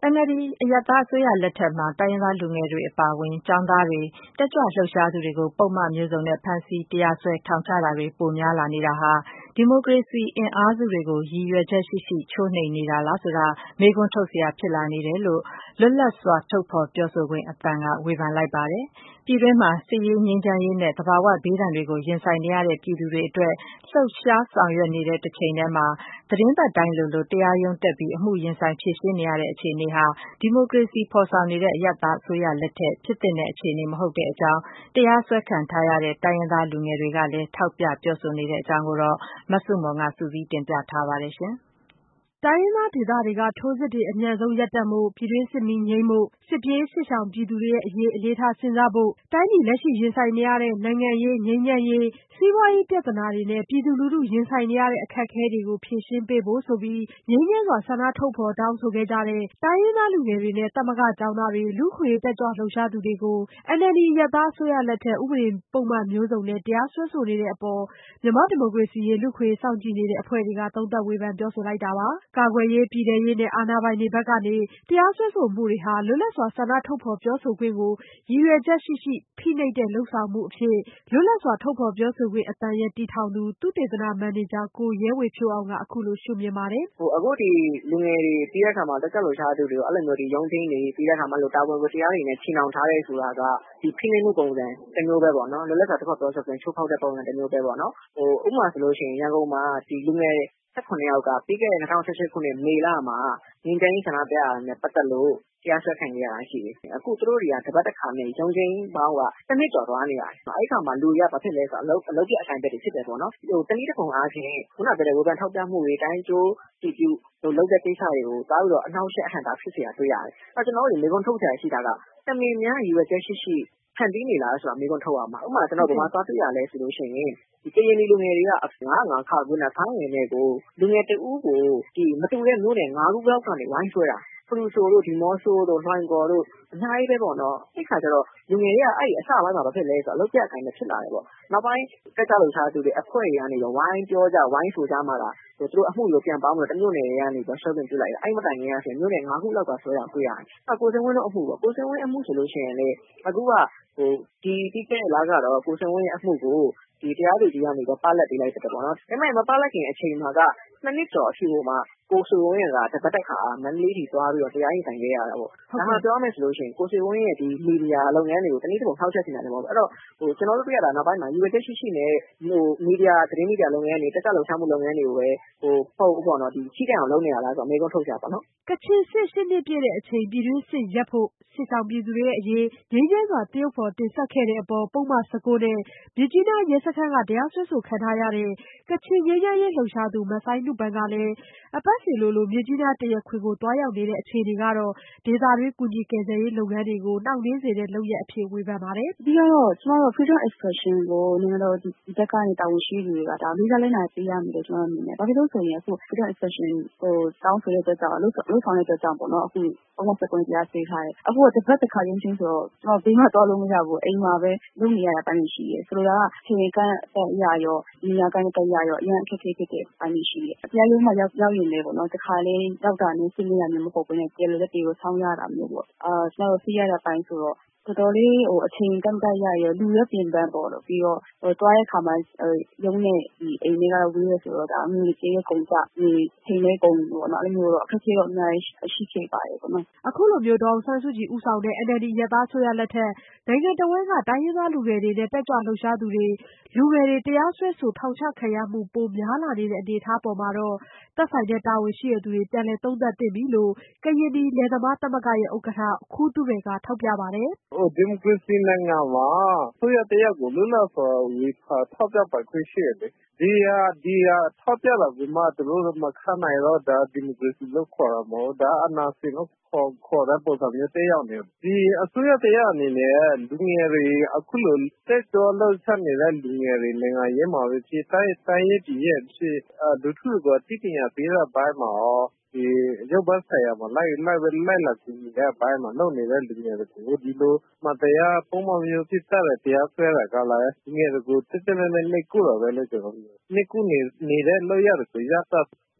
NLD အရပ်သားအစိုးရလက်ထက်မှာ တိုင်းရင်းသားလူငယ်တွေအပါအဝင် ကျောင်းသားတွေ၊ တက်ကြွလှုပ်ရှားသူတွေကို ပုဒ်မမျိုးစုံနဲ့ ဖမ်းဆီးတရားစွဲ ထောင်ချတာတွေ ပိုများလာနေတာဟာ ဒီမိုကရေစီအင်အားစုတွေကို ရည်ရွယ်ချက်ရှိရှိ ချိုးနှိမ်နေတာလားဆိုတာ မေးခွန်းထုတ်စရာဖြစ်လာနေတယ်လို့ လွတ်လပ်စွာထုတ်ဖော်ပြောဆိုခွင့်အသံက ဝေဖန်လိုက်ပါတယ်။ ပြည်တွင်းမှာ စစ်ရေး၊ ငြိမ်းချမ်းရေးနဲ့ သဘာဝဘေးဒဏ်တွေကို ရင်ဆိုင်နေရတဲ့ ပြည်သူတွေအတွက် လှုပ်ရှားဆောင်ရွက်နေတဲ့တချိန်တည်းမှာ သီတင်းပတ်တိုင်းလိုလို တရားရုံးတက်ပြီး အမှုရင်ဆိုင်ဖြေရှင်းနေရတဲ့အခြေအနေဟာ ဒီမိုကရေစီဖော်ဆောင်နေတဲ့ အရပ်သားအစိုးရလက်ထက် ဖြစ်သင့်တဲ့အခြေအနေမဟုတ်ကြောင်း တရားစွဲခံထားရတဲ့ တိုင်းရင်းသားလူငယ်တွေကလည်း ထောက်ပြပြောဆိုနေတဲ့အကြောင်း မဆုမွန် စုစည်းတင်ပြထားပါတယ်။တိုင်းရင်းသားဒေသတွေက ထိုးစစ်တွေ အမြန်ဆုံးရပ်တန့်ဖို့၊ ပြည်တွင်းစစ်မီးငြိမ်းဖို့၊ စစ်ပြေးစစ်ရှောင်ပြည်သူတွေရဲ့အရေး အလေးထားစဉ်းစားဖို့၊ တိုင်းပြည်လက်ရှိရင်ဆိုင်နေရတဲ့ နိုင်ငံရေး၊ ငြိမ်းချမ်းရေး၊ စီးပွားရေးပြဿနာတွေနဲ့ ပြည်သူလူထုရင်ဆိုင်နေရတဲ့ အခက်အခဲတွေကို ဖြေရှင်းပေးဖို့ဆိုပြီး ငြိမ်းချမ်းစွာဆန္ဒထုတ်ဖော်တောင်းဆိုခဲ့ကြတဲ့ တိုင်းရင်းသားလူငယ်တွေနဲ့ သမဂ္ဂကျောင်းသားတွေ၊ လူ့အခွင့်အရေးတက်ကြွလှုပ်ရှားသူတွေကို NLD အရပ်သားအစိုးရလက်ထက် ဥပဒေပုဒ်မမျိုးစုံနဲ့ တရားစွဲဆိုနေတဲ့အပေါ် မြန်မာ့ဒီမိုကရေစီရေး လူ့အခွင့်အရေးစောင့်ကြည့်နေတဲ့အဖွဲ့တွေက သုံးသပ်ဝေဖန်ပြောဆိုလိုက်တာပါ။ ကာကွယ်ရေး၊ ပြည်ထဲရေးနဲ့ အာဏာပိုင်တွေဘက်ကနေ တရားစွဲဆိုမှုတွေဟာ လွတ်လပ်စွာဆန္ဒထုတ်ဖော်ပြောဆိုခွင့်ကို ရည်ရွယ်ချက်ရှိရှိ ဖိနှိပ်တဲ့လုပ်ဆောင်မှုအဖြစ် လွတ်လပ်စွာထုတ်ဖော်ပြောဆိုခွင့်အသံရဲ့တည်ထောင်သူ သုတေသနမန်နေဂျာ ကိုရဲဝေဖြိုးအောင်က အခုလိုရှုမြင်ပါတယ်။ "အခုဒီလူငယ်တွေပြီးတဲ့အခါမှာတက်ကြွလှုပ်ရှားသူတွေကိုအဲ့လိုမျိုးရုံးချိန်းတွေပြီးတဲ့အခါမှာတာဝန်ဝတ္တရားတွေနဲ့ချီနှောင်ထားတယ်ဆိုတာကဒီဖိနှိပ်မှုပုံစံတစ်မျိုးပဲပေါ့နော်လွတ်လပ်စွာထုတ်ဖော်ပြောဆိုခွင့်ချိုးဖောက်တဲ့ပုံစံတစ်မျိုးပဲပေါ့နော်ဥပမာဆိုလို့ရှိရင်ရန်ကုန်မှာဒီလူငယ်18ယောက်ကပြီးခဲ့တဲ့2018ခုနှစ်မေလမှာငြိမ်းချမ်းရေးဆန္ဒပြတာနဲ့ပတ်သက်လို့တရားစွဲခံရတာရှိတယ်အခုသူတို့တွေကတပတ်တစ်ခါနဲ့ရုံးချိန်းပေါင်းကတစ်နှစ်ကျော်သွားနေရတယ်အဲ့ခါမှာလူတွေကဘာဖြစ်လဲဆိုတော့အလုပ်ပြအဆိုင်ပြတွေဖြစ်တယ်ပေါ့နော်တနည်းတစ်ပုံအားဖြင့်ခုနပြောတဲ့ဝေဖန်ထောက်ပြမှုတွေတိုင်းကျိုးတည်ပြုလုပ်တဲ့ကိစ္စတွေကိုသွားပြီးတော့အနှောင့်အယှက်အဟန့်တာဖြစ်เสียတွေ့ရတယ်အဲ့ကျွန်တော်တို့မေးခွန်းထုတ်စရာရှိတာကတမင်များရည်ရွယ်ချက်ရှိရှိဖန်တီးနေလားဆိုတာမေးခွန်းထုတ်ရမှာဥပမာကျွန်တော်ဗမာသွားတွေ့ရလဲဆိုလို့ရှိရင်ဒီကရင်လူငယ်တွေက905ခါခွနဲ့ခိုင်းဝင်တဲ့ကိုလူငယ်တဦးကိုဒီမတူတဲ့မျိုးနဲ့9ခုလောက်ကနေဝိုင်းဆွဲတာဖရူဆိုတို့ဒီမော့ဆိုတို့လွိုင်ကော်တို့အများကြီးပဲပေါ့နော်အဲ့ခါကျတော့လူငယ်တွေကအဲ့အစပိုင်းမှာဘာဖြစ်လဲဆိုတော့အလုပ်ပြအကိုင်နဲ့ဖြစ်လာတယ်ပေါ့နောက်ပိုင်းတက်ကြလို့ရှားသူတွေအဖွဲ့တွေကနေတော့ဝိုင်းပြောကြဝိုင်းဆိုကြမှာလားသူတို့အမှုကိုပြန်ပေါင်းပြီးတော့တမျိုးနယ်တွေကနေတော့ဆွဲခွင့်ပြုလိုက်တယ်အဲ့မတိုင်ခင်ကဆိုမျိုးနယ်9ခုလောက်ကဆွဲတာတွေ့ရတယ်ကိုစင်ဝင်းတို့အမှုပေါ့ကိုစင်ဝင်းအမှုဆိုလို့ရှိရင်လေအခုကဒီပြီးခဲ့တဲ့လကတော့ကိုစင်ဝင်းရဲ့အမှုကိုဒီတရားသူကြီးကနေတော့ပလတ်ပေးလိုက်တယ်ပေါ့နော်ဒါပေမဲ့မပလတ်ခင်အချိန်မှာက2နှစ်ကျော်အထိဟိုမှာကိုဆွေဝင်းကတပတ်တစ်ခါမန္တလေးထိသွားပြီးတော့တရားရင်ဆိုင်ခဲ့ရတာပေါ့ဒါမှပြောမယ်ဆိုလို့ရှိရင်ကိုဆွေဝင်းရဲ့ဒီမီဒီယာလုပ်ငန်းတွေကိုတနည်းတစ်ပုံထောက်ချက်နေတာပေါ့အဲ့တော့ကျွန်တော်တို့တွေ့ရတာနောက်ပိုင်းမှာယူဝချက်ရှိရှိနဲ့မီဒီယာသတင်းမီဒီယာလုပ်ငန်းတွေတက်ကြလှုပ်ရှားမှုလုပ်ငန်းတွေကိုပဲပေါ့နော်ဒီချိတက်အောင်လုပ်နေရလားဆိုတော့အမေကုန်းထုတ်ကြပါနော်ကချင်စစ်8နှစ်ပြည့်တဲ့အချိန်ပြည်တွင်းစစ်ရပ်ဖို့စစ်ဆောင်ပြည်သူတွေရဲ့အရေးငြိမ်းချမ်းစွာတရုတ်ဖော်တင်ဆက်ခဲ့တဲ့အပေါ်ပုဒ်မ19နဲ့မြစ်ကြီးနားရဲစခန်းကတရားစွဲဆိုခံထားရတဲ့ကချင်ငြိမ်းချမ်းရေးလှုပ်ရှားသူမဆိုင်းနုပန်းကလည်းအပတ်စဉ်လိုမြစ်ကြီးနားတရားခွင်ကိုသွားရောက်နေတဲ့အခြေအနေကတော့ဒေသတွင်းကူညီကယ်ဆယ်ရေးလုပ်ငန်းတွေကိုနှောင့်နှေးစေတဲ့လုပ်ရပ်အဖြစ်ဝေဖန်ပါတယ်။ဒီကတော့ကျမတို့ freedom expression ကိုနိုင်ငံတော်ဒီဘက်ကနေတာဝန်ရှိသူတွေကဒါလေးစားလိုက်နာပေးရမယ်လို့ကျွန်တော်မြင်တယ်။ဘာဖြစ်လို့ဆိုရင်အခု freedom expression ကိုတောင်းဆိုတဲ့အတွက်ကြောင့်လုပ်ဆောင်တဲ့အတွက်ကြောင့်ပေါ့နော်အခုပုံမှန်စကွန်တရားဆွေးထားတယ်။အခုကတစ်ပတ်တစ်ခါရုံးချင်းဆိုတော့ကျွန်တော်ဘေးမှာသွားလို့မရဘူးအိမ်မှာပဲလုပ်နေရတာပိုင်းရှိတယ်။ဆိုလိုတာကချိန်ကန့်အရာရောနေရာကန့်အရာရောအရင်အခက်အခဲဖြစ်တဲ့ပိုင်းရှိတယ်။တရားရုံးမှာရောက်ရင်လည်းပေါ့နော်တစ်ခါလေးရောက်တာနဲ့စဉ်းနေတာမျိုးမဟုတ်ဘဲနဲ့တရားလိုလက်တွေကိုဆောင်းရတာမျိုးပေါ့။ကျွန်တော်သိရတဲ့ပိုင်းဆိုတော့တော်တော်လေးအချိန်ကန့်ရရလူရပြင်ပန်းပေါ့လို့ပြီးတော့သွားတဲ့ခါမှာရုံးနဲ့ဒီအိမ်တွေကဝေးရဆိုတော့ဒါအမျိုးကြီးရဲ့ကုန်ကြဒီချိန်လေးကုန်ပေါ့နော်အဲ့လိုမျိုးတော့အခက်အခဲတော့အများကြီးရှိခဲ့ပါတယ်ပေါ့နော်အခုလိုမျိုးဒေါအောင်ဆန်းစုကြည်ဦးဆောင်တဲ့ NLD ရပ်သားအစိုးရလက်ထက်နိုင်ငံတော်ဝန်ကတိုင်းရင်းသားလူငယ်တွေနဲ့တက်ကြွလှုပ်ရှားသူတွေလူငယ်တွေတရားစွဲဆိုထောင်ချခံရမှုပိုများလာနေတဲ့အနေအထားပေါ်မှာတော့သက်ဆိုင်တဲ့တာဝန်ရှိသူတွေပြန်လည်သုံးသပ်သင့်ပြီလို့ကရင်ပြည်လယ်သမားသမဂ္ဂရဲ့ဥက္ကဋ္ဌခူးသူရယ်ကထောက်ပြပါတယ်ဒီမိုကရေစီနိုင်ငံမှာအစိုးရတရပ်ကိုလွတ်လပ်စွာဝေဖန်ထောက်ပြပိုင်ခွင့်ရှိတယ်လေဒီဟာထောက်ပြတာကမှသူတို့မခံနိုင်တော့ဒါဒီမိုကရေစီလို့ခေါ်တာမဟုတ်ဒါအာဏာရှင်လို့ခေါ်တဲ့ပုံစံမျိုးတက်ရောက်နေဒီအစိုးရတရားအနေနဲ့လူငယ်တွေအခုလိုတက်ကြွလှုပ်ရှားနေတဲ့လူငယ်တွေနိုင်ငံရေးမှာပဲဖြစ်တိုင်းရေးပြည်ရဲ့ဖြစ်လူထုကိုတည်တည်ရပေးတဲ့ဘက်မှာဒီရုပ်ဘတ်ဆိုင်ရာမှာလိုက်လာကူညီတဲ့အပိုင်းမှာလုပ်နေတဲ့လူငယ်တွေကိုဒီလိုမတရားပုံမှန်မျိုးဖြစ်တဲ့တရားစွဲတာကလည်းလူငယ်တွေကိုတက်တက်နဲ့နှိပ်ကူတာပဲလို့ကျွန်တော်မြင်နှိပ်ကူနေတဲ့လောက်ရတယ်ဆိုရတာ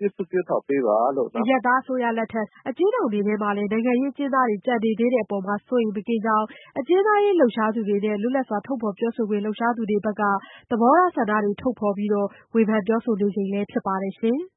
ပြုစုပြောထောင်ပေးပါလို့အရပ်သားအစိုးရလက်ထက်အကျဉ်းထောင်တွေထဲမှာလည်းနိုင်ငံရေးအကျဉ်းသားတွေကျန်နေသေးတဲ့အပေါ်မှာစိုးရိမ်မကင်းကြောင်းအကျဉ်းသားရေးလှုပ်ရှားသူတွေနဲ့လွတ်လပ်စွာထုတ်ဖော်ပြောဆိုခွင့်လှုပ်ရှားသူတွေဘက်ကသဘောထားဆန္ဒတွေထုတ်ဖော်ပြီးဝေဖန်ပြောဆိုနေချိန်လည်းဖြစ်ပါတယ်ရှင်။